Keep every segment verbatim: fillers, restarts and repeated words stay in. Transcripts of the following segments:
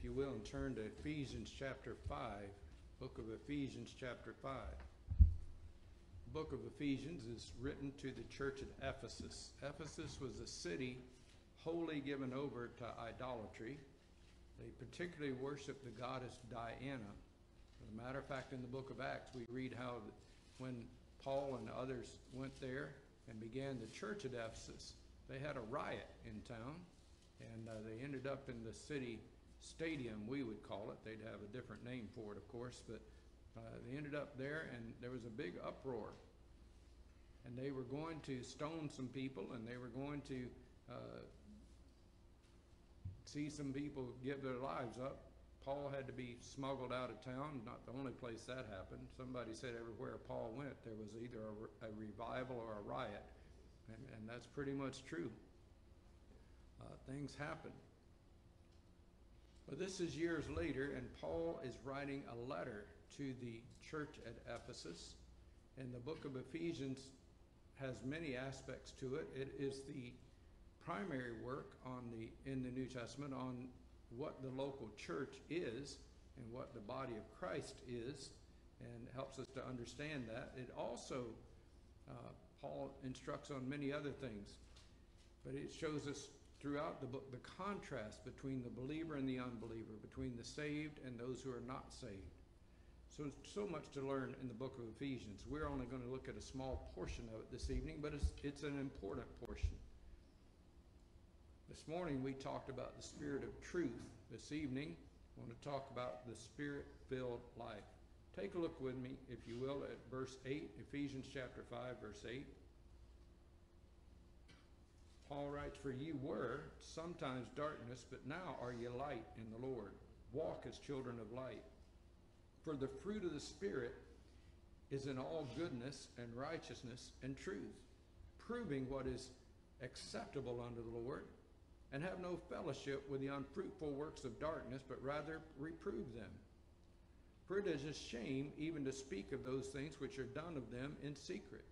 if you will, and turn to Ephesians chapter five. Book of Ephesians chapter five. The book of Ephesians is written to the church at Ephesus. Ephesus was a city wholly given over to idolatry. They particularly worshiped the goddess Diana. As a matter of fact, in the book of Acts, we read how when Paul and others went there and began the church at Ephesus, they had a riot in town, and uh, they ended up in the city stadium, we would call it. They'd have a different name for it, of course, but uh, they ended up there, and there was a big uproar. And they were going to stone some people, and they were going to uh, see some people give their lives up. Paul had to be smuggled out of town. Not the only place that happened. Somebody said everywhere Paul went, there was either a, a revival or a riot. And, and that's pretty much true. Uh, things happen. But this is years later, and Paul is writing a letter to the church at Ephesus. And the book of Ephesians has many aspects to it. It is the primary work on the in the New Testament on what the local church is and what the body of Christ is, and helps us to understand that. It also, uh, Paul instructs on many other things, but it shows us throughout the book the contrast between the believer and the unbeliever, between the saved and those who are not saved. So so much to learn in the book of Ephesians. We're only going to look at a small portion of it this evening, but it's, it's an important portion. This morning we talked about the spirit of truth. This evening I want to talk about the spirit-filled life. Take a look with me, if you will, at verse eight, Ephesians chapter five, verse eight. Paul writes, "For ye were sometimes darkness, but now are ye light in the Lord. Walk as children of light. For the fruit of the Spirit is in all goodness and righteousness and truth, proving what is acceptable unto the Lord, and have no fellowship with the unfruitful works of darkness, but rather reprove them. For it is a shame even to speak of those things which are done of them in secret.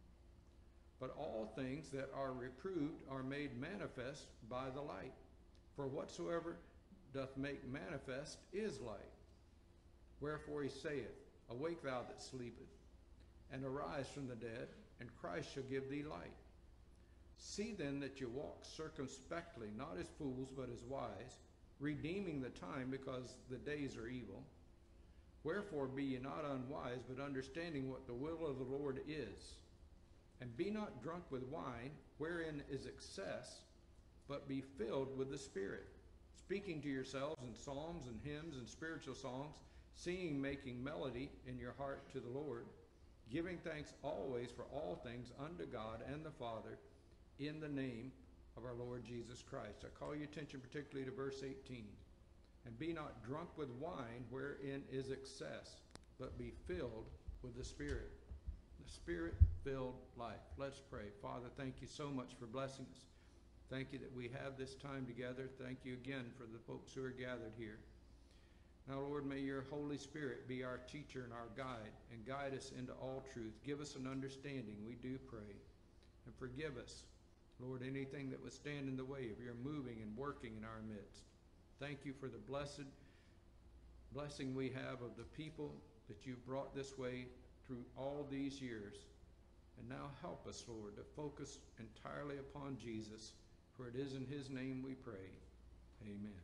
But all things that are reproved are made manifest by the light. For whatsoever doth make manifest is light. Wherefore he saith, Awake thou that sleepest, and arise from the dead, and Christ shall give thee light. See then that you walk circumspectly, not as fools, but as wise, redeeming the time, because the days are evil. Wherefore be ye not unwise, but understanding what the will of the Lord is. And be not drunk with wine, wherein is excess, but be filled with the Spirit, speaking to yourselves in psalms and hymns and spiritual songs, singing, making melody in your heart to the Lord, giving thanks always for all things unto God and the Father, in the name of our Lord Jesus Christ." I call your attention particularly to verse eighteen. "And be not drunk with wine, wherein is excess, but be filled with the Spirit." The Spirit-filled life. Let's pray. Father, thank you so much for blessing us. Thank you that we have this time together. Thank you again for the folks who are gathered here. Now, Lord, may your Holy Spirit be our teacher and our guide, and guide us into all truth. Give us an understanding, we do pray. And forgive us, Lord, anything that would stand in the way of your moving and working in our midst. Thank you for the blessed blessing we have of the people that you've brought this way through all these years. And now help us, Lord, to focus entirely upon Jesus, for it is in his name we pray. Amen.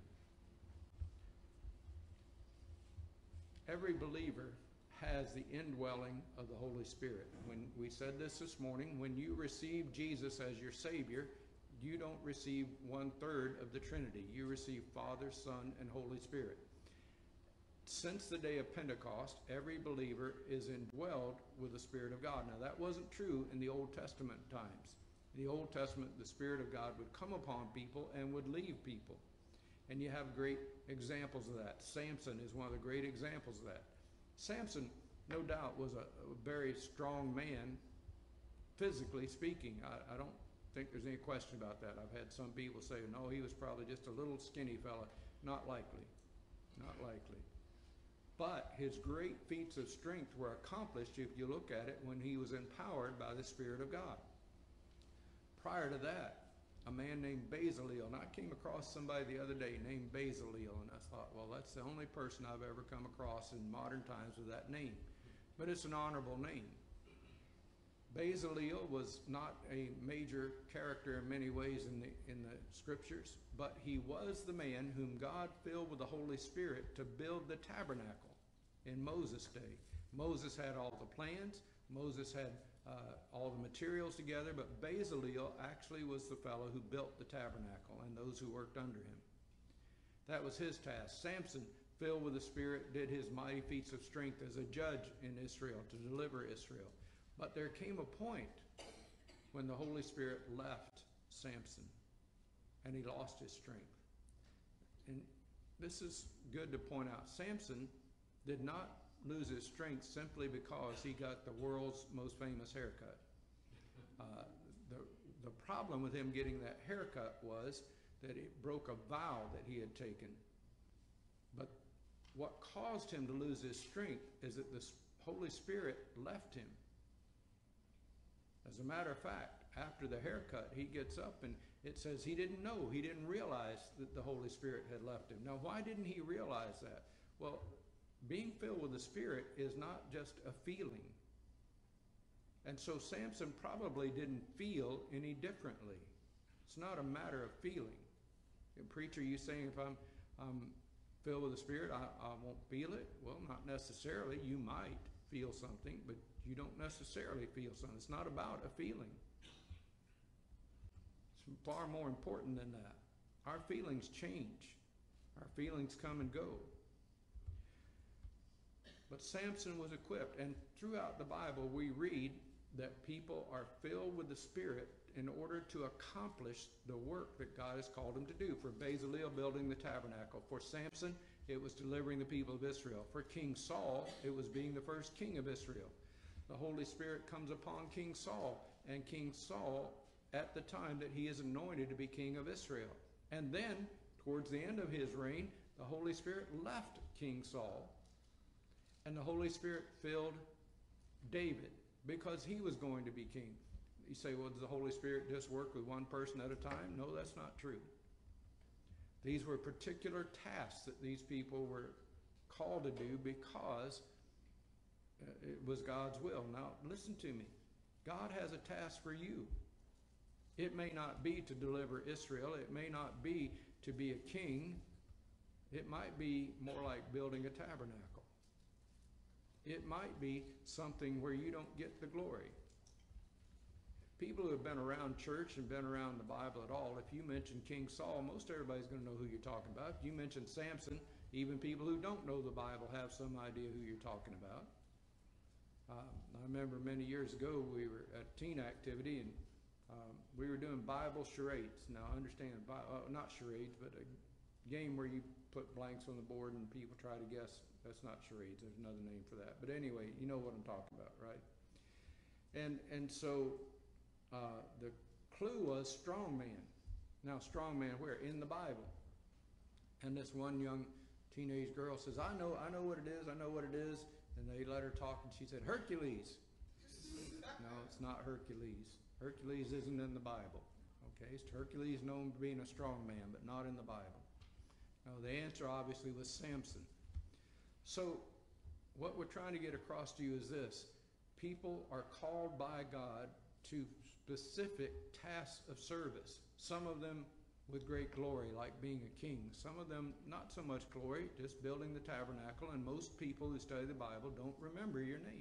Every believer has the indwelling of the Holy Spirit. When we said this this morning, when you receive Jesus as your Savior, you don't receive one-third of the Trinity. You receive Father, Son, and Holy Spirit. Since the day of Pentecost, every believer is indwelled with the Spirit of God. Now, that wasn't true in the Old Testament times. In the Old Testament, the Spirit of God would come upon people and would leave people. And you have great examples of that. Samson is one of the great examples of that. Samson, no doubt, was a, a very strong man, physically speaking. I, I don't think there's any question about that. I've had some people say, no, he was probably just a little skinny fella. Not likely. Not likely. But his great feats of strength were accomplished, if you look at it, when he was empowered by the Spirit of God. Prior to that, a man named Bezaleel. And I came across somebody the other day named Bezaleel, and I thought, well, that's the only person I've ever come across in modern times with that name. But it's an honorable name. Bezaleel was not a major character in many ways in the, in the scriptures, but he was the man whom God filled with the Holy Spirit to build the tabernacle in Moses' day. Moses had all the plans. Moses had uh, all the materials together, but Bezaleel actually was the fellow who built the tabernacle and those who worked under him. That was his task. Samson, filled with the Spirit, did his mighty feats of strength as a judge in Israel to deliver Israel. But there came a point when the Holy Spirit left Samson and he lost his strength. And this is good to point out. Samson did not lose his strength simply because he got the world's most famous haircut. Uh, the, the problem with him getting that haircut was that it broke a vow that he had taken. But what caused him to lose his strength is that the Holy Spirit left him. As a matter of fact, after the haircut, he gets up and it says he didn't know, he didn't realize that the Holy Spirit had left him. Now, why didn't he realize that? Well, being filled with the Spirit is not just a feeling. And so Samson probably didn't feel any differently. It's not a matter of feeling. A preacher, you saying if I'm, I'm filled with the Spirit, I, I won't feel it? Well, not necessarily. You might feel something, but you don't necessarily feel something. It's not about a feeling. It's far more important than that. Our feelings change. Our feelings come and go. But Samson was equipped, and throughout the Bible we read that people are filled with the Spirit in order to accomplish the work that God has called them to do. For Bezaleel, building the tabernacle. For Samson, it was delivering the people of Israel. For King Saul, it was being the first king of Israel. The Holy Spirit comes upon King Saul, and King Saul, at the time that he is anointed to be king of Israel. And then, towards the end of his reign, the Holy Spirit left King Saul, and the Holy Spirit filled David, because he was going to be king. You say, well, does the Holy Spirit just work with one person at a time? No, that's not true. These were particular tasks that these people were called to do because it was God's will. Now, listen to me. God has a task for you. It may not be to deliver Israel. It may not be to be a king. It might be more like building a tabernacle. It might be something where you don't get the glory. People who have been around church and been around the Bible at all, if you mention King Saul, most everybody's going to know who you're talking about. If you mention Samson, even people who don't know the Bible have some idea who you're talking about. Uh, I remember many years ago we were at a teen activity and um, we were doing Bible charades. Now I understand, uh, not charades, but a game where you put blanks on the board and people try to guess. That's not charades, there's another name for that. But anyway, you know what I'm talking about, right? And, and so uh, the clue was strong man. Now strong man where? In the Bible. And this one young teenage girl says, I know, I know what it is, I know what it is. And they let her talk, and she said, Hercules. No, it's not Hercules. Hercules isn't in the Bible. Okay, it's Hercules known for being a strong man, but not in the Bible. No, the answer obviously was Samson. So what we're trying to get across to you is this. People are called by God to specific tasks of service. Some of them with great glory, like being a king. Some of them not so much glory, just building the tabernacle, and most people who study the Bible don't remember your name.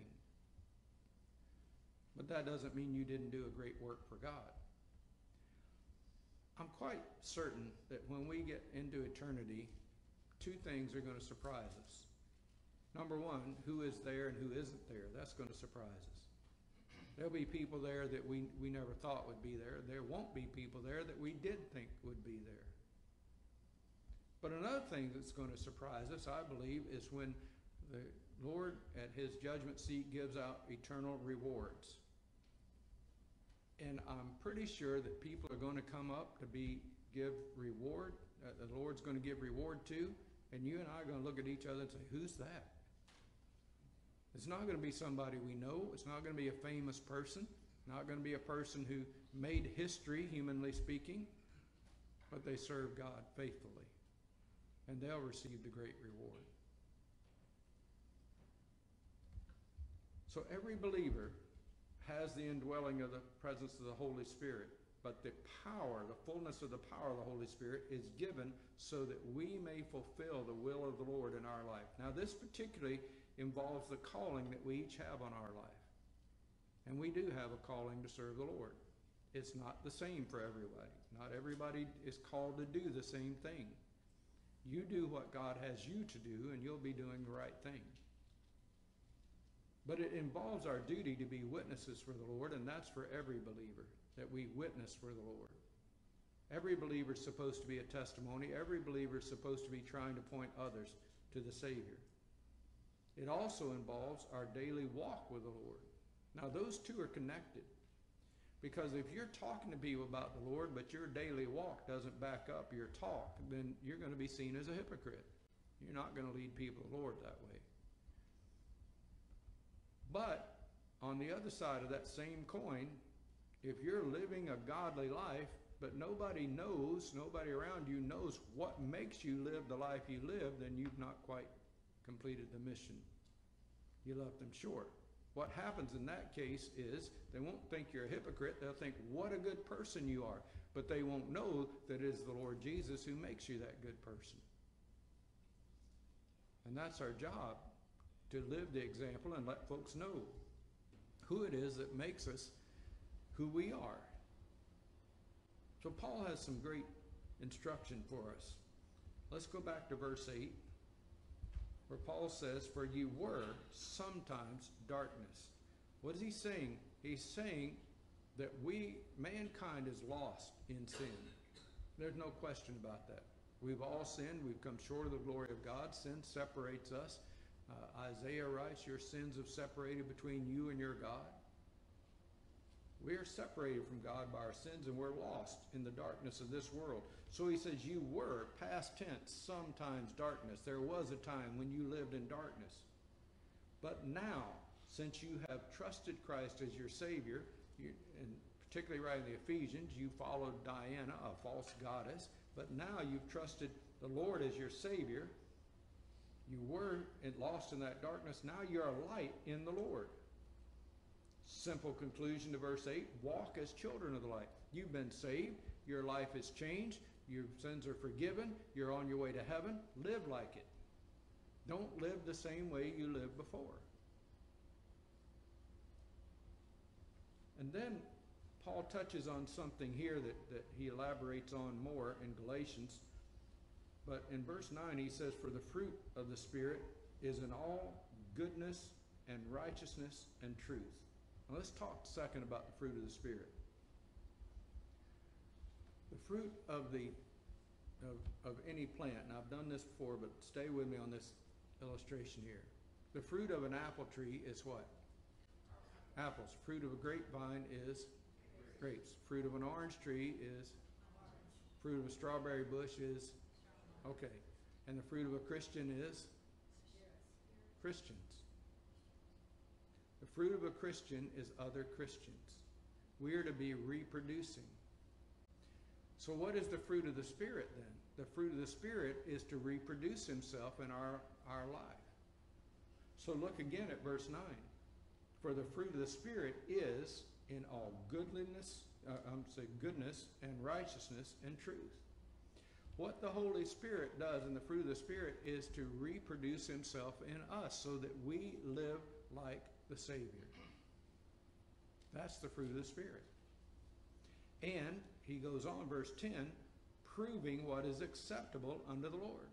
But that doesn't mean you didn't do a great work for God. I'm quite certain that when we get into eternity, two things are going to surprise us. Number one, who is there and who isn't there? That's going to surprise us. There'll be people there that we, we never thought would be there. There won't be people there that we did think would be there. But another thing that's going to surprise us, I believe, is when the Lord at his judgment seat gives out eternal rewards. And I'm pretty sure that people are going to come up to be give reward, uh, the Lord's going to give reward to, and you and I are going to look at each other and say, who's that? It's not going to be somebody we know. It's not going to be a famous person. Not going to be a person who made history, humanly speaking. but they serve God faithfully, and they'll receive the great reward. So every believer has the indwelling of the presence of the Holy Spirit, but the power, the fullness of the power of the Holy Spirit is given so that we may fulfill the will of the Lord in our life. Now, this particularly involves the calling that we each have on our life. And we do have a calling to serve the Lord. It's not the same for everybody. Not everybody is called to do the same thing. You do what God has you to do, and you'll be doing the right thing. But it involves our duty to be witnesses for the Lord, and that's for every believer, that we witness for the Lord. Every believer is supposed to be a testimony. Every believer is supposed to be trying to point others to the Savior. It also involves our daily walk with the Lord. Now, those two are connected. Because if you're talking to people about the Lord, but your daily walk doesn't back up your talk, then you're going to be seen as a hypocrite. You're not going to lead people to the Lord that way. But on the other side of that same coin, if you're living a godly life, but nobody knows, nobody around you knows what makes you live the life you live, then you've not quite completed the mission. You left them short. What happens in that case is they won't think you're a hypocrite. They'll think, what a good person you are. But they won't know that it is the Lord Jesus who makes you that good person. And that's our job, to live the example and let folks know who it is that makes us who we are. So Paul has some great instruction for us. Let's go back to verse eight, where Paul says, for you were sometimes darkness. What is he saying? He's saying that we, mankind, is lost in sin. There's no question about that. We've all sinned. We've come short of the glory of God. Sin separates us. Uh, Isaiah writes, your sins have separated between you and your God. We are separated from God by our sins, and we're lost in the darkness of this world. So he says, you were, past tense, sometimes darkness. There was a time when you lived in darkness. But now, since you have trusted Christ as your Savior, you, and particularly right in the Ephesians, you followed Diana, a false goddess, but now you've trusted the Lord as your Savior. You were lost in that darkness. Now you're a light in the Lord. Simple conclusion to verse eight, walk as children of the light. You've been saved. Your life has changed. Your sins are forgiven. You're on your way to heaven. Live like it. Don't live the same way you lived before. And then Paul touches on something here that, that he elaborates on more in Galatians. But in verse nine, he says, for the fruit of the Spirit is in all goodness and righteousness and truth. Now let's talk a second about the fruit of the Spirit. The fruit of the of, of any plant, and I've done this before, but stay with me on this illustration here. The fruit of an apple tree is what? Apples. Fruit of a grapevine is grapes. Fruit of an orange tree is fruit of a strawberry bush is okay. And the fruit of a Christian is Christians. The fruit of a Christian is other Christians. We are to be reproducing. So what is the fruit of the Spirit then? The fruit of the Spirit is to reproduce himself in our, our life. So look again at verse nine. For the fruit of the Spirit is in all goodliness, uh, I'm saying goodness and righteousness and truth. What the Holy Spirit does in the fruit of the Spirit is to reproduce himself in us so that we live like the Savior. That's the fruit of the Spirit. And he goes on, verse ten, proving what is acceptable unto the Lord.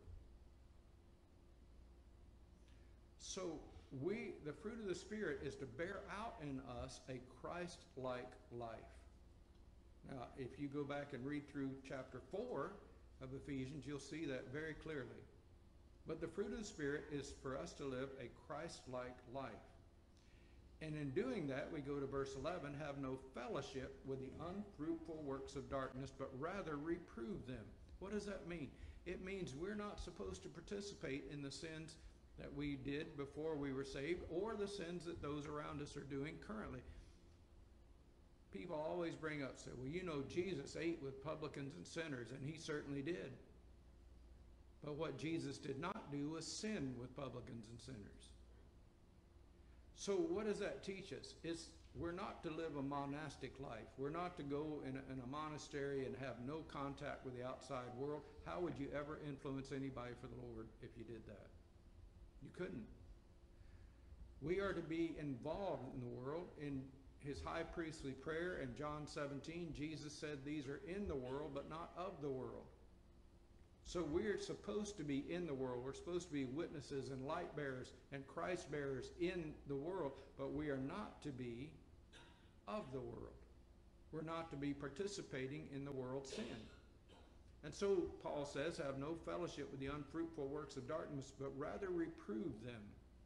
So we, the fruit of the Spirit is to bear out in us a Christ-like life. Now, if you go back and read through chapter four of Ephesians, you'll see that very clearly. But the fruit of the Spirit is for us to live a Christ-like life. And in doing that, we go to verse eleven, have no fellowship with the unfruitful works of darkness, but rather reprove them. What does that mean? It means we're not supposed to participate in the sins that we did before we were saved, or the sins that those around us are doing currently. people always bring up, say, well, you know, Jesus ate with publicans and sinners, and he certainly did. But what Jesus did not do was sin with publicans and sinners. So what does that teach us? It's, we're not to live a monastic life. We're not to go in a, in a monastery and have no contact with the outside world. How would you ever influence anybody for the Lord if you did that? You couldn't. We are to be involved in the world. In his high priestly prayer in John seventeen, Jesus said, these are in the world, but not of the world. So we're supposed to be in the world. We're supposed to be witnesses and light bearers and Christ bearers in the world, but we are not to be of the world. We're not to be participating in the world's sin. And so Paul says, have no fellowship with the unfruitful works of darkness, but rather reprove them.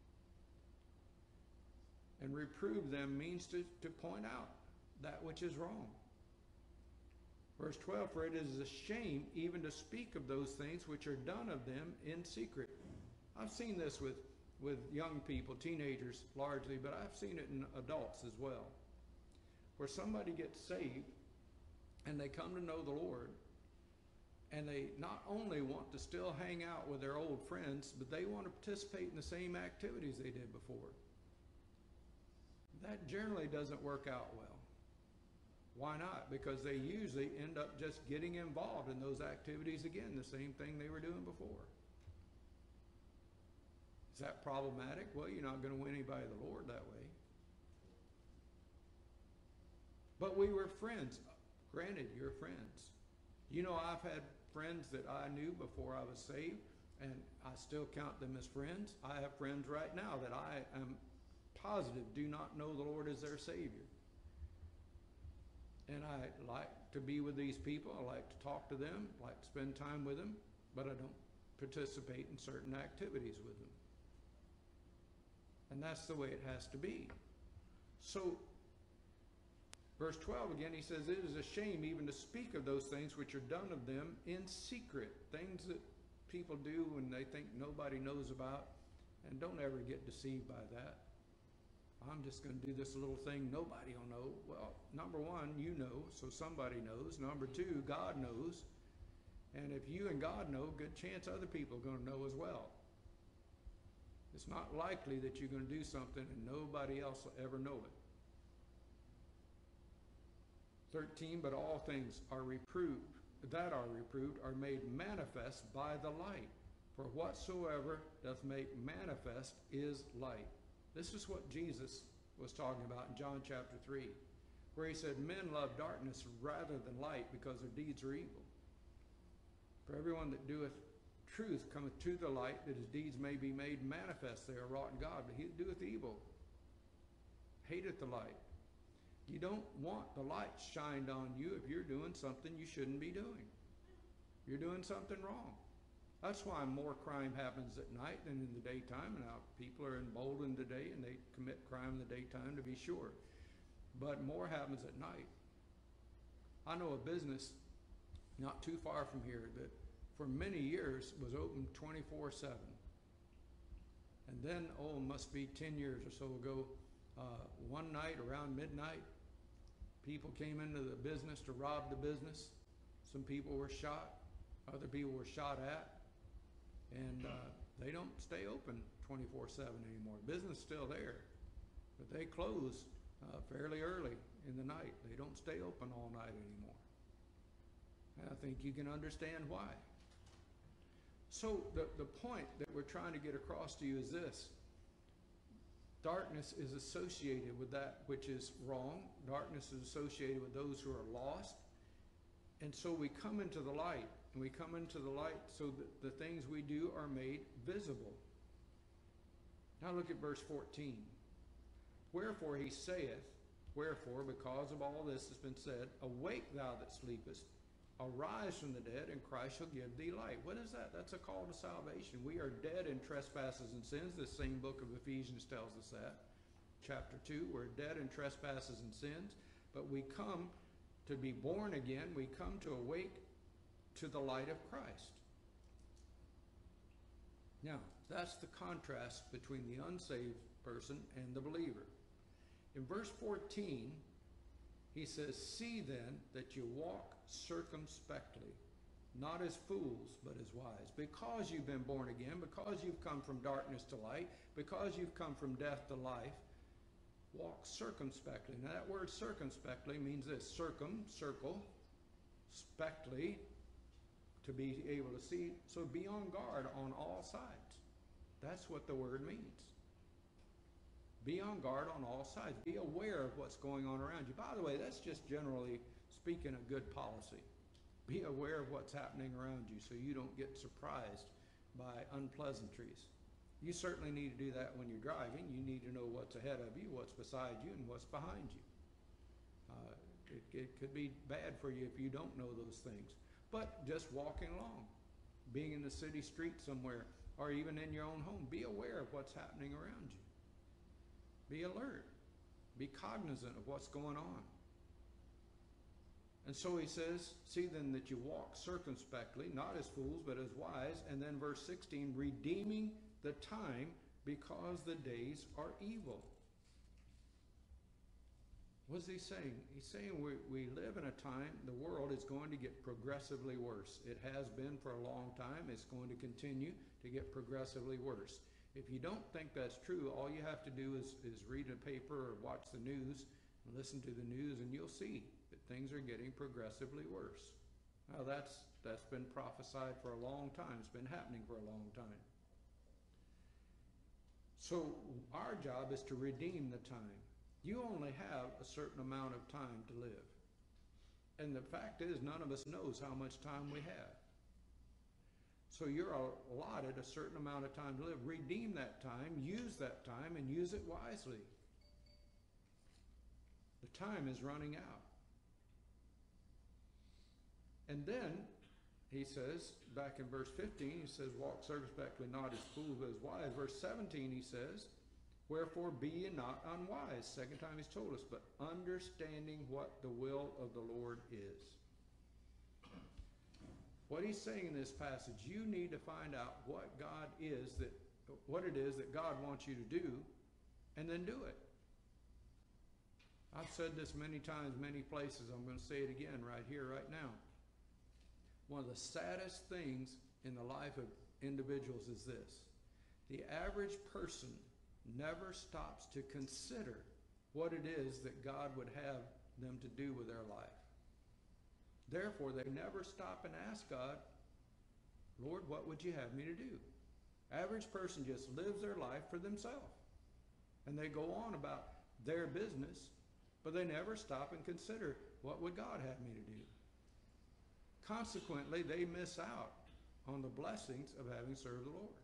And reprove them means to, to point out that which is wrong. Verse twelve, for it is a shame even to speak of those things which are done of them in secret. I've seen this with, with young people, teenagers largely, but I've seen it in adults as well. Where somebody gets saved and they come to know the Lord, and they not only want to still hang out with their old friends, but they want to participate in the same activities they did before. That generally doesn't work out well. Why not? Because they usually end up just getting involved in those activities again, the same thing they were doing before. Is that problematic? Well, you're not going to win anybody to the Lord that way. But we were friends. Granted, you're friends. You know, I've had friends that I knew before I was saved, and I still count them as friends. I have friends right now that I am positive do not know the Lord as their Savior. And I like to be with these people. I like to talk to them, like to spend time with them, but I don't participate in certain activities with them. And that's the way it has to be. So, verse twelve again, he says, it is a shame even to speak of those things which are done of them in secret. Things that people do when they think nobody knows about, and don't ever get deceived by that. I'm just going to do this little thing nobody will know. Well, number one, you know, so somebody knows. Number two, God knows. And if you and God know, good chance other people are going to know as well. It's not likely that you're going to do something and nobody else will ever know it. thirteen, but all things are reproved, that are reproved, are made manifest by the light. For whatsoever doth make manifest is light. This is what Jesus was talking about in John chapter three, where he said, men love darkness rather than light because their deeds are evil. For everyone that doeth truth cometh to the light, that his deeds may be made manifest. They are wrought in God. But he that doeth evil hateth the light. You don't want the light shined on you if you're doing something you shouldn't be doing. You're doing something wrong. That's why more crime happens at night than in the daytime. Now, people are emboldened today and they commit crime in the daytime, to be sure. But more happens at night. I know a business not too far from here that for many years was open twenty-four seven. And then, oh, must be ten years or so ago, uh, one night around midnight, people came into the business to rob the business. Some people were shot. Other people were shot at. And uh, they don't stay open twenty-four seven anymore. Business is still there, but they close uh, fairly early in the night. They don't stay open all night anymore. And I think you can understand why. So the, the point that we're trying to get across to you is this. Darkness is associated with that which is wrong. Darkness is associated with those who are lost. And so we come into the light. And we come into the light so that the things we do are made visible. Now look at verse fourteen. Wherefore he saith, wherefore, because of all this has been said, awake thou that sleepest, arise from the dead, and Christ shall give thee light. What is that? That's a call to salvation. We are dead in trespasses and sins. This same book of Ephesians tells us that. Chapter two, we're dead in trespasses and sins, but we come to be born again. We come to awake to the light of Christ. Now, that's the contrast between the unsaved person and the believer. In verse fourteen, He says, see then that you walk circumspectly, not as fools, but as wise. Because you've been born again, because you've come from darkness to light, because you've come from death to life, walk circumspectly. Now that word circumspectly means this: circum, circle, spectly, to be able to see. So be on guard on all sides. That's what the word means. Be on guard on all sides. Be aware of what's going on around you. By the way, that's just generally speaking a good policy. Be aware of what's happening around you so you don't get surprised by unpleasantries. You certainly need to do that when you're driving. You need to know what's ahead of you, what's beside you, and what's behind you. Uh, it, it could be bad for you if you don't know those things. But just walking along, being in the city street somewhere, or even in your own home, be aware of what's happening around you. Be alert. Be cognizant of what's going on. And so he says, see then that you walk circumspectly, not as fools, but as wise. And then verse sixteen, redeeming the time because the days are evil. What's he saying? He's saying we, we live in a time, the world is going to get progressively worse. It has been for a long time. It's going to continue to get progressively worse. If you don't think that's true, all you have to do is, is read a paper or watch the news and listen to the news, and you'll see that things are getting progressively worse. Now that's, that's been prophesied for a long time. It's been happening for a long time. So our job is to redeem the time. You only have a certain amount of time to live. And the fact is, none of us knows how much time we have. So you're allotted a certain amount of time to live. Redeem that time, use that time, and use it wisely. The time is running out. And then he says, back in verse fifteen, he says, walk circumspectly, not as fools, but as wise. Verse seventeen, he says, wherefore be ye not unwise. Second time he's told us, but understanding what the will of the Lord is. What he's saying in this passage, you need to find out what God is that, what it is that God wants you to do, and then do it. I've said this many times, many places. I'm going to say it again right here, right now. One of the saddest things in the life of individuals is this: the average person never stops to consider what it is that God would have them to do with their life. Therefore, they never stop and ask God, Lord, what would you have me to do? Average person just lives their life for themselves. And they go on about their business, but they never stop and consider, what would God have me to do? Consequently, they miss out on the blessings of having served the Lord.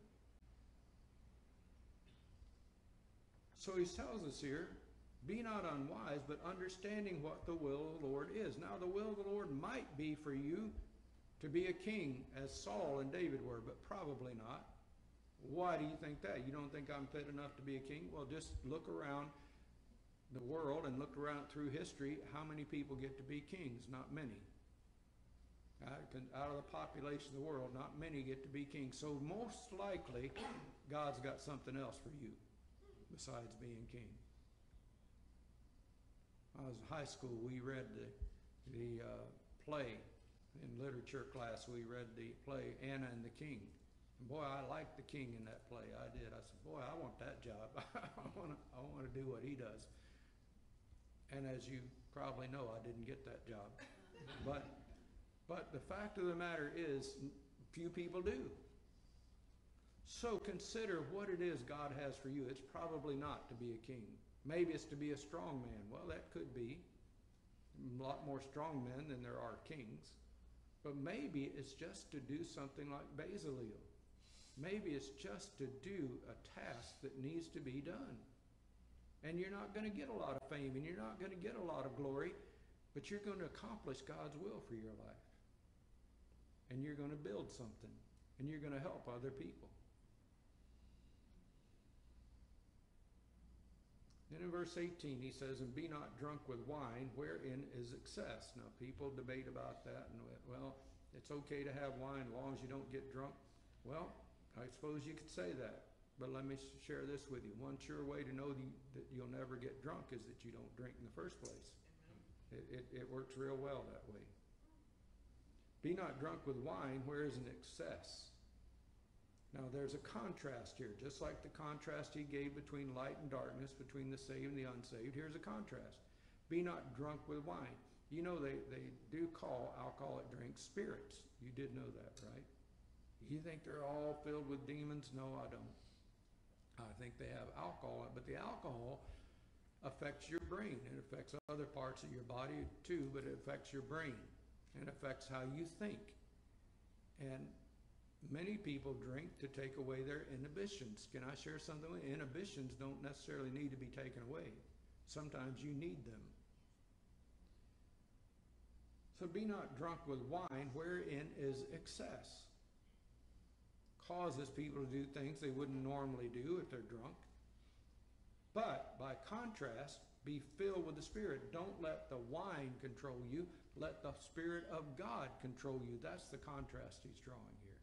So he tells us here, be not unwise, but understanding what the will of the Lord is. Now, the will of the Lord might be for you to be a king, as Saul and David were, but probably not. Why do you think that? You don't think I'm fit enough to be a king? Well, just look around the world and look around through history. How many people get to be kings? Not many. Out of the population of the world, not many get to be kings. So most likely, God's got something else for you besides being king. When I was in high school, we read the, the uh, play. In literature class, we read the play Anna and the King. And boy, I liked the king in that play. I did. I said, boy, I want that job. I want to I want to do what he does. And as you probably know, I didn't get that job. But, but the fact of the matter is, few people do. So consider what it is God has for you. It's probably not to be a king. Maybe it's to be a strong man. Well, that could be. A lot more strong men than there are kings. But maybe it's just to do something like Bezalel. Maybe it's just to do a task that needs to be done. And you're not going to get a lot of fame and you're not going to get a lot of glory, but you're going to accomplish God's will for your life. And you're going to build something. And you're going to help other people. Then in verse eighteen, he says, and be not drunk with wine, wherein is excess. Now, people debate about that, and well, it's okay to have wine as long as you don't get drunk. Well, I suppose you could say that, but let me share this with you. One sure way to know that you'll never get drunk is that you don't drink in the first place. It, it, it works real well that way. Be not drunk with wine, where is an excess. Now there's a contrast here, just like the contrast he gave between light and darkness, between the saved and the unsaved. Here's a contrast. Be not drunk with wine. You know they, they do call alcoholic drinks spirits. You did know that, right? You think they're all filled with demons? No, I don't. I think they have alcohol, but the alcohol affects your brain. It affects other parts of your body too, but it affects your brain and affects how you think. And many people drink to take away their inhibitions. Can I share something with you? Inhibitions don't necessarily need to be taken away. Sometimes you need them. So be not drunk with wine, wherein is excess. Causes people to do things they wouldn't normally do if they're drunk. But by contrast, be filled with the Spirit. Don't let the wine control you. Let the Spirit of God control you. That's the contrast he's drawing here.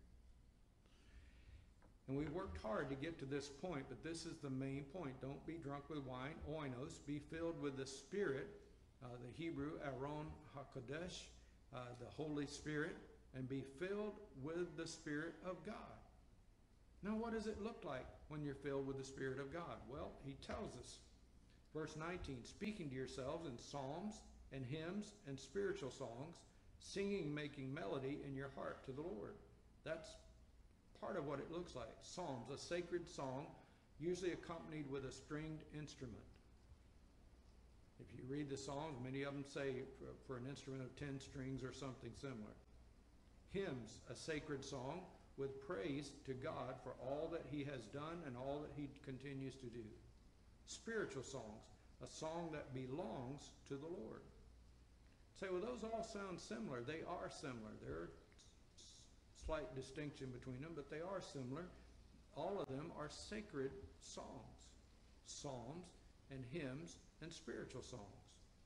And we worked hard to get to this point, but this is the main point. Don't be drunk with wine, oinos. Be filled with the Spirit, uh, the Hebrew, Aron HaKodesh, uh, the Holy Spirit, and be filled with the Spirit of God. Now, what does it look like when you're filled with the Spirit of God? Well, he tells us, verse nineteen, speaking to yourselves in psalms and hymns and spiritual songs, singing, making melody in your heart to the Lord. That's part of what it looks like. Psalms, a sacred song, usually accompanied with a stringed instrument. If you read the songs, many of them say for, for an instrument of ten strings or something similar. Hymns, a sacred song with praise to God for all that he has done and all that he continues to do. Spiritual songs, a song that belongs to the Lord. Say, well, those all sound similar. They are similar. There are slight distinction between them, but they are similar. All of them are sacred songs, psalms and hymns and spiritual songs.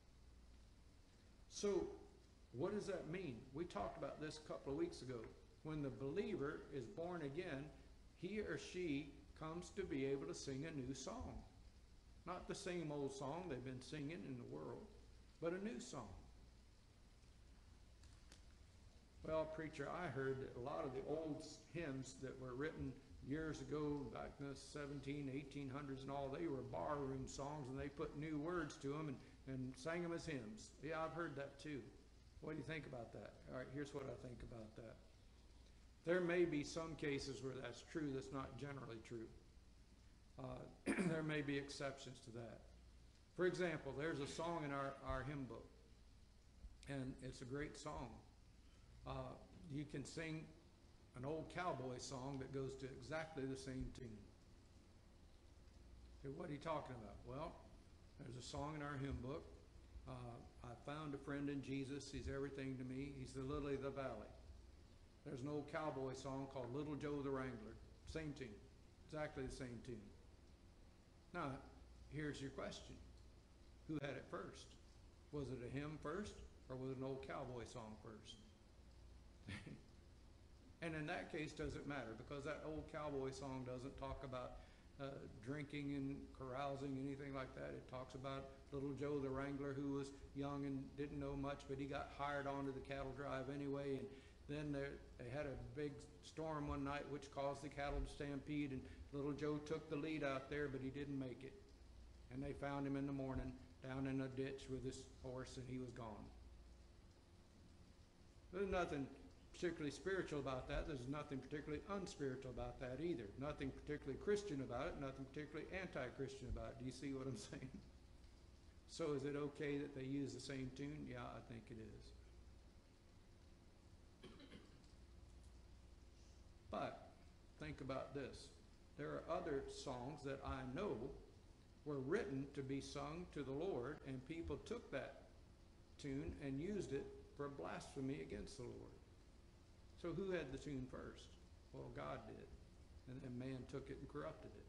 So what does that mean? We talked about this a couple of weeks ago. When the believer is born again, he or she comes to be able to sing a new song. Not the same old song they've been singing in the world, but a new song. Well, preacher, I heard that a lot of the old hymns that were written years ago, back in the seventeen, eighteen hundreds and all, they were barroom songs, and they put new words to them and, and sang them as hymns. Yeah, I've heard that too. What do you think about that? All right, here's what I think about that. There may be some cases where that's true. That's not generally true. Uh, there may be exceptions to that. For example, there's a song in our, our hymn book, and it's a great song. Uh, you can sing an old cowboy song that goes to exactly the same tune. Okay, what are you talking about? Well, there's a song in our hymn book. Uh, I found a friend in Jesus. He's everything to me. He's the lily of the valley. There's an old cowboy song called Little Joe the Wrangler. Same tune. Exactly the same tune. Now, here's your question. Who had it first? Was it a hymn first, or was it an old cowboy song first? And in that case, does it matter? Because that old cowboy song doesn't talk about uh, drinking and carousing, anything like that. It talks about Little Joe the Wrangler, who was young and didn't know much, but he got hired onto the cattle drive anyway. And then there, they had a big storm one night which caused the cattle to stampede, and Little Joe took the lead out there, but he didn't make it. And they found him in the morning down in a ditch with his horse, and he was gone. There's nothing particularly spiritual about that. There's nothing particularly unspiritual about that either. Nothing particularly Christian about it, nothing particularly anti-Christian about it. Do you see what I'm saying? So is it okay that they use the same tune? Yeah, I think it is. But think about this. There are other songs that I know were written to be sung to the Lord, and people took that tune and used it for blasphemy against the Lord. So who had the tune first? Well, God did. And then man took it and corrupted it.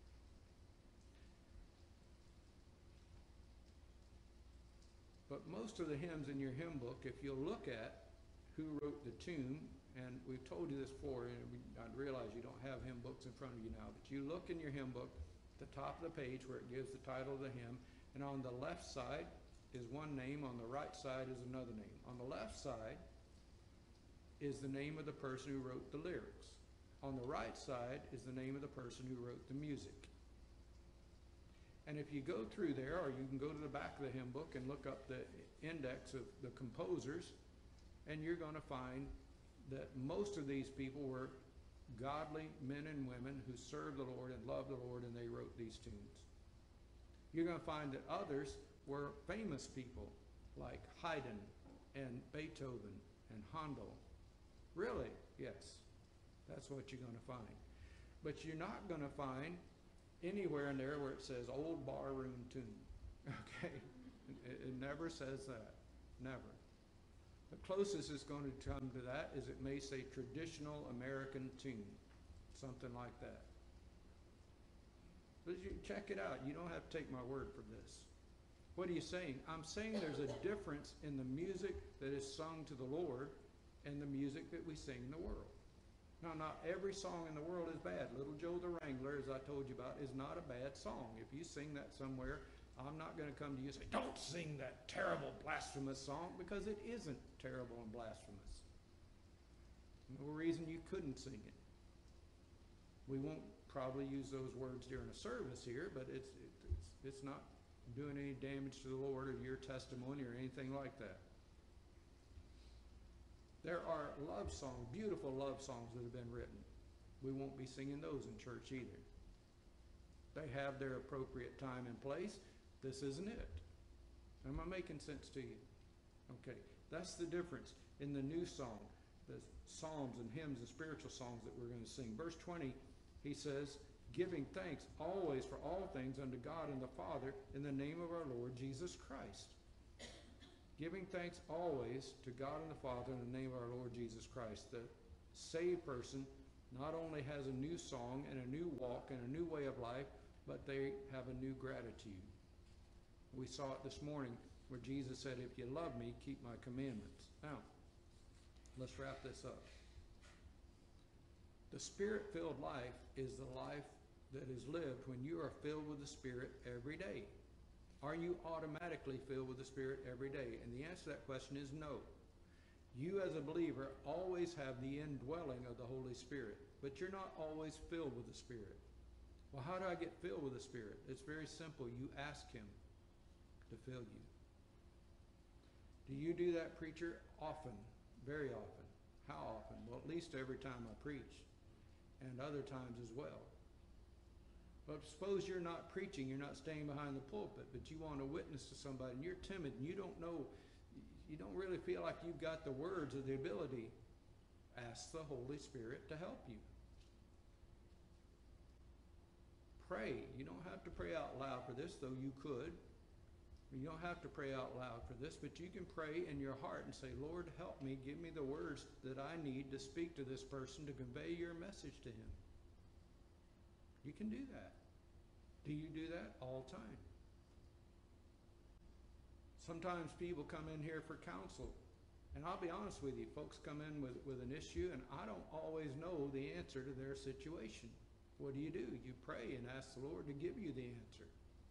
But most of the hymns in your hymn book, if you'll look at who wrote the tune, and we've told you this before, and we, I realize you don't have hymn books in front of you now, but you look in your hymn book, at the top of the page where it gives the title of the hymn, and on the left side, is one name, on the right side is another name. On the left side is the name of the person who wrote the lyrics. On the right side is the name of the person who wrote the music. And if you go through there, or you can go to the back of the hymn book and look up the index of the composers, and you're going to find that most of these people were godly men and women who served the Lord and loved the Lord, and they wrote these tunes. You're going to find that others were famous people like Haydn and Beethoven and Handel. Really? Yes. That's what you're going to find. But you're not going to find anywhere in there where it says old barroom tune. Okay? It, it never says that. Never. The closest it's going to come to that is it may say traditional American tune. Something like that. But you check it out. You don't have to take my word for this. What are you saying? I'm saying there's a difference in the music that is sung to the Lord and the music that we sing in the world. Now, not every song in the world is bad. Little Joe the Wrangler, as I told you about, is not a bad song. If you sing that somewhere, I'm not going to come to you and say, don't sing that terrible, blasphemous song, because it isn't terrible and blasphemous. No reason you couldn't sing it. We won't probably use those words during a service here, but it's, it, it's, it's not doing any damage to the Lord or your testimony or anything like that. There are love songs, beautiful love songs that have been written. We won't be singing those in church either. They have their appropriate time and place. This isn't it. Am I making sense to you? Okay, that's the difference in the new song, the psalms and hymns and spiritual songs that we're going to sing. Verse twenty, he says, giving thanks always for all things unto God and the Father in the name of our Lord Jesus Christ. Giving thanks always to God and the Father in the name of our Lord Jesus Christ. The saved person not only has a new song and a new walk and a new way of life, but they have a new gratitude. We saw it this morning where Jesus said, if you love me, keep my commandments. Now, let's wrap this up. The Spirit-filled life is the life that is lived when you are filled with the Spirit every day. Are you automatically filled with the Spirit every day? And the answer to that question is no. You as a believer always have the indwelling of the Holy Spirit, but you're not always filled with the Spirit. Well, how do I get filled with the Spirit? It's very simple. You ask Him to fill you. Do you do that, preacher? Often, very often. How often? Well, at least every time I preach, and other times as well. But suppose you're not preaching, you're not staying behind the pulpit, but you want to witness to somebody, and you're timid, and you don't know, you don't really feel like you've got the words or the ability. Ask the Holy Spirit to help you. Pray. You don't have to pray out loud for this, though you could. You don't have to pray out loud for this, but you can pray in your heart and say, Lord, help me, give me the words that I need to speak to this person to convey your message to him. You can do that. Do you do that? All the time. Sometimes people come in here for counsel, and I'll be honest with you, folks come in with, with an issue, and I don't always know the answer to their situation. What do you do? You pray and ask the Lord to give you the answer.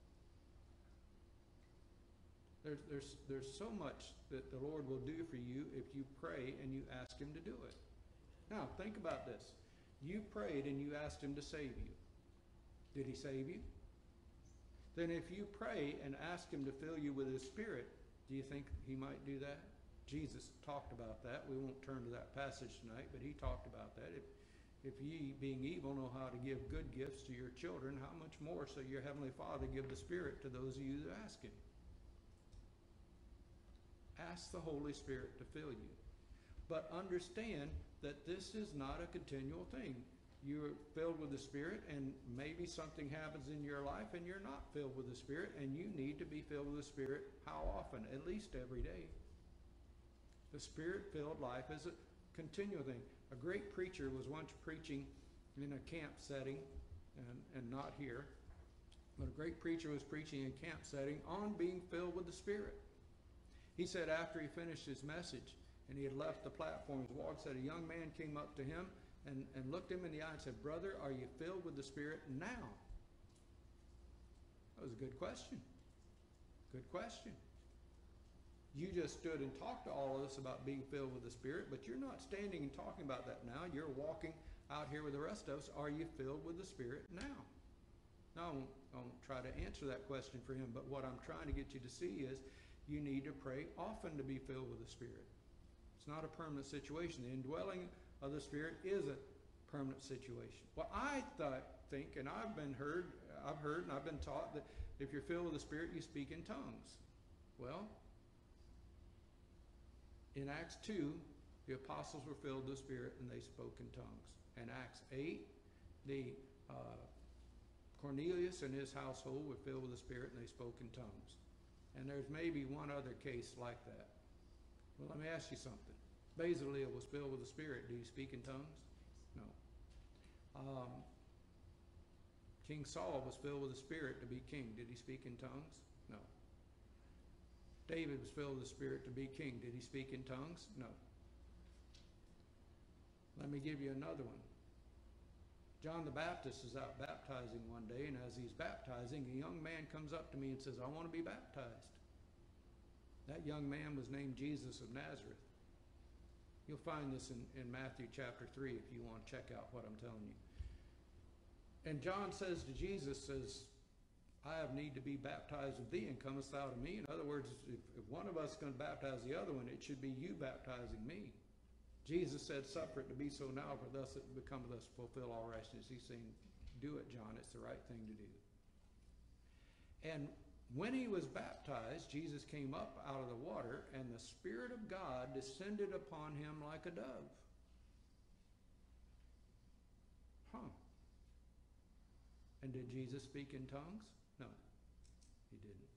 There's, there's, there's so much that the Lord will do for you if you pray and you ask Him to do it. Now, think about this. You prayed and you asked Him to save you. Did He save you? Then if you pray and ask Him to fill you with His Spirit, do you think He might do that? Jesus talked about that. We won't turn to that passage tonight, but He talked about that. If, if ye, being evil, know how to give good gifts to your children, how much more so your Heavenly Father give the Spirit to those of you that ask Him? Ask the Holy Spirit to fill you. But understand that this is not a continual thing. You're filled with the Spirit, and maybe something happens in your life and you're not filled with the Spirit, and you need to be filled with the Spirit how often? At least every day. The Spirit-filled life is a continual thing. A great preacher was once preaching in a camp setting, and, and not here, but a great preacher was preaching in a camp setting on being filled with the Spirit. He said after he finished his message and he had left the platform, his walk, said a young man came up to him and, and looked him in the eye and said, "Brother, are you filled with the Spirit now?" That was a good question. Good question. You just stood and talked to all of us about being filled with the Spirit, but you're not standing and talking about that now. You're walking out here with the rest of us. Are you filled with the Spirit now? Now, I won't, I won't try to answer that question for him, but what I'm trying to get you to see is you need to pray often to be filled with the Spirit. It's not a permanent situation. The indwelling of the Spirit is a permanent situation. Well, I th- think, and I've been heard, I've heard and I've been taught that if you're filled with the Spirit, you speak in tongues. Well, in Acts two, the apostles were filled with the Spirit and they spoke in tongues. In Acts eight, the uh, Cornelius and his household were filled with the Spirit and they spoke in tongues. And there's maybe one other case like that. Well, let me ask you something. Bezaleel was filled with the Spirit. Do you speak in tongues? No. Um, King Saul was filled with the Spirit to be king. Did he speak in tongues? No. David was filled with the Spirit to be king. Did he speak in tongues? No. Let me give you another one. John the Baptist is out baptizing one day, and as he's baptizing, a young man comes up to me and says, I want to be baptized. That young man was named Jesus of Nazareth. You'll find this in, in Matthew chapter three if you want to check out what I'm telling you. And John says to Jesus, says, I have need to be baptized of thee, and comest thou to me? In other words, if, if one of us is going to baptize the other one, it should be you baptizing me. Jesus said, suffer it to be so now, for thus it becometh us fulfill all righteousness. He's saying, do it, John. It's the right thing to do. And when he was baptized, Jesus came up out of the water, and the Spirit of God descended upon him like a dove. Huh. And did Jesus speak in tongues? No, he didn't.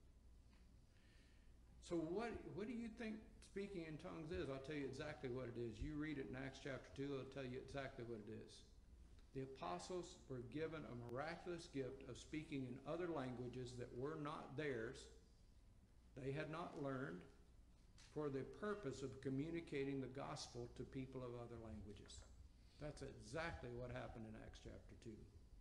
So what, what do you think speaking in tongues is? I'll tell you exactly what it is. You read it in Acts chapter two, it'll tell you exactly what it is. The apostles were given a miraculous gift of speaking in other languages that were not theirs. They had not learned, for the purpose of communicating the gospel to people of other languages. That's exactly what happened in Acts chapter two.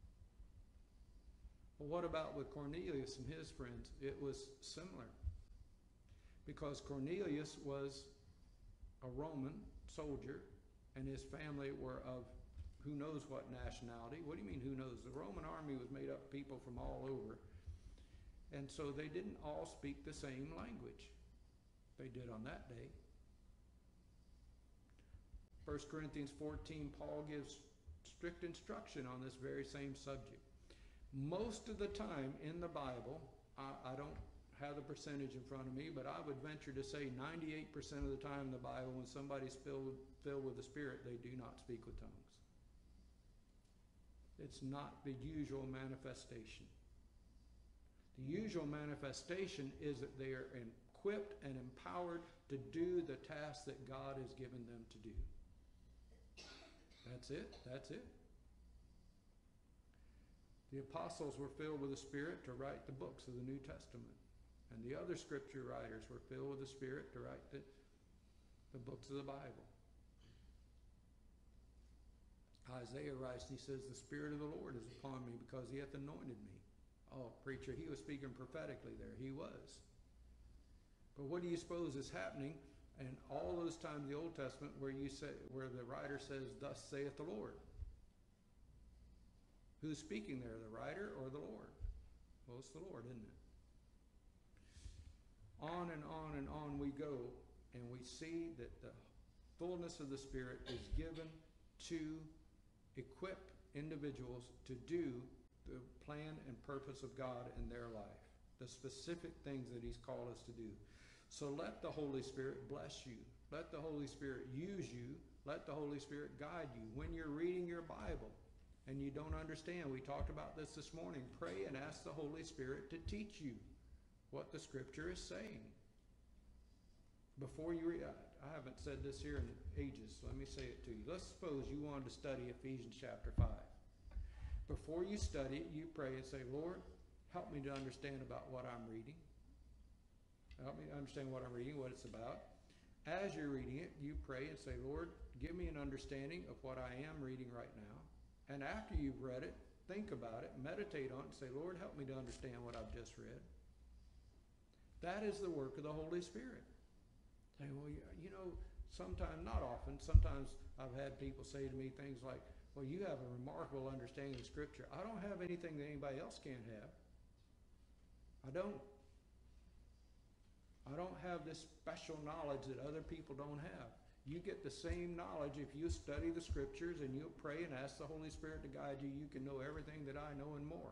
Well, what about with Cornelius and his friends? It was similar. Because Cornelius was a Roman soldier, and his family were of who knows what nationality. What do you mean, who knows? The Roman army was made up of people from all over. And so they didn't all speak the same language. They did on that day. First Corinthians fourteen, Paul gives strict instruction on this very same subject. Most of the time in the Bible, I, I don't have the percentage in front of me, but I would venture to say ninety-eight percent of the time in the Bible, when somebody's filled, filled with the Spirit, they do not speak with tongues. It's not the usual manifestation. The usual manifestation is that they are equipped and empowered to do the task that God has given them to do. That's it. That's it. The apostles were filled with the Spirit to write the books of the New Testament. And the other scripture writers were filled with the Spirit to write the, the books of the Bible. Isaiah writes, and he says, the Spirit of the Lord is upon me because he hath anointed me. Oh, preacher, he was speaking prophetically there. He was. But what do you suppose is happening in all those times in the Old Testament where you say, where the writer says, thus saith the Lord? Who's speaking there, the writer or the Lord? Well, it's the Lord, isn't it? On and on and on we go, and we see that the fullness of the Spirit is given to equip individuals to do the plan and purpose of God in their life, the specific things that he's called us to do. So let the Holy Spirit bless you. Let the Holy Spirit use you. Let the Holy Spirit guide you. When you're reading your Bible and you don't understand, we talked about this this morning, pray and ask the Holy Spirit to teach you what the Scripture is saying. Before you read, I haven't said this here in ages, so let me say it to you. Let's suppose you wanted to study Ephesians chapter five. Before you study it, you pray and say, Lord, help me to understand about what I'm reading. Help me to understand what I'm reading, what it's about. As you're reading it, you pray and say, Lord, give me an understanding of what I am reading right now. And after you've read it, think about it, meditate on it, and say, Lord, help me to understand what I've just read. That is the work of the Holy Spirit. Say, well, you, you know, sometimes, not often, sometimes I've had people say to me things like, well, you have a remarkable understanding of Scripture. I don't have anything that anybody else can't have. I don't. I don't have this special knowledge that other people don't have. You get the same knowledge if you study the Scriptures and you pray and ask the Holy Spirit to guide you. You can know everything that I know and more.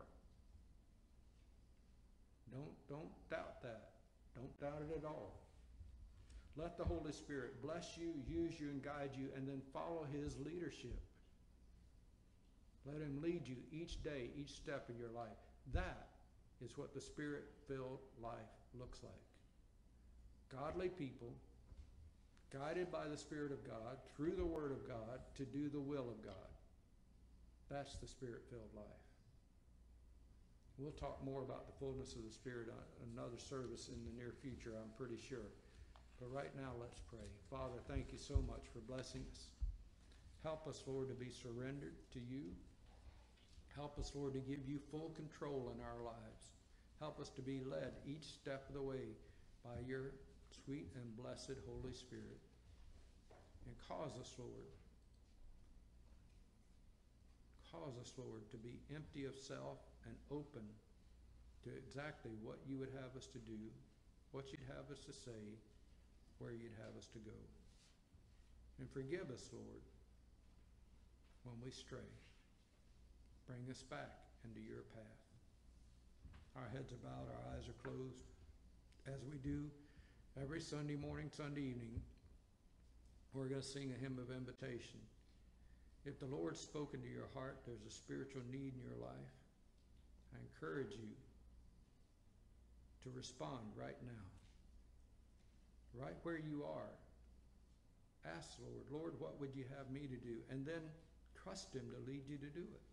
Don't, don't doubt that. Don't doubt it at all. Let the Holy Spirit bless you, use you, and guide you, and then follow His leadership. Let Him lead you each day, each step in your life. That is what the Spirit-filled life looks like. Godly people, guided by the Spirit of God, through the Word of God, to do the will of God. That's the Spirit-filled life. We'll talk more about the fullness of the Spirit on another service in the near future, I'm pretty sure. But right now, let's pray. Father, thank you so much for blessing us. Help us, Lord, to be surrendered to you. Help us, Lord, to give you full control in our lives. Help us to be led each step of the way by your sweet and blessed Holy Spirit. And cause us, Lord, cause us, Lord, to be empty of self and open to exactly what you would have us to do, what you'd have us to say, where you'd have us to go. And forgive us, Lord, when we stray. Bring us back into your path. Our heads are bowed, our eyes are closed, as we do every Sunday morning, Sunday evening. We're going to sing a hymn of invitation. If the Lord's spoken to your heart, there's a spiritual need in your life, I encourage you to respond right now. Right where you are. Ask the Lord, Lord, what would you have me to do? And then trust Him to lead you to do it.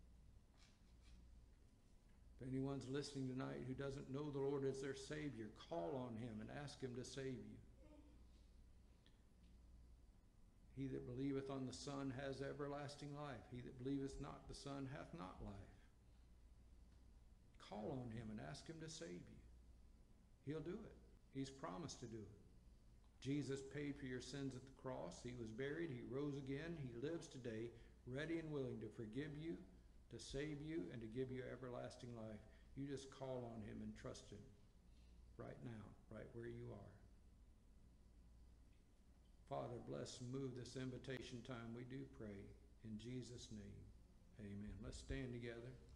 If anyone's listening tonight who doesn't know the Lord as their Savior, call on Him and ask Him to save you. He that believeth on the Son has everlasting life. He that believeth not the Son hath not life. Call on Him and ask Him to save you. He'll do it. He's promised to do it. Jesus paid for your sins at the cross. He was buried. He rose again. He lives today, ready and willing to forgive you, to save you, and to give you everlasting life. You just call on Him and trust Him right now, right where you are. Father, bless and move this invitation time, we do pray. In Jesus' name, amen. Let's stand together.